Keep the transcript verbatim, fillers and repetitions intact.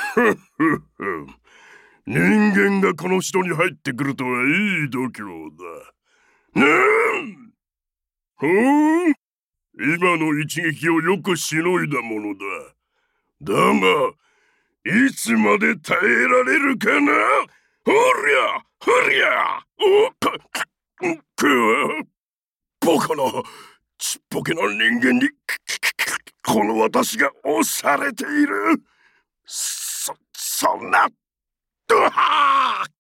ふっふっふ。人間がこの城に入ってくるとはいい度胸だ。ねえ。ほう、今の一撃をよくしのいだものだ。だが、いつまで耐えられるかな。ほりゃほりゃ、おっくくバカなちっぽけな人間にこの私が押されている。そそんなドハー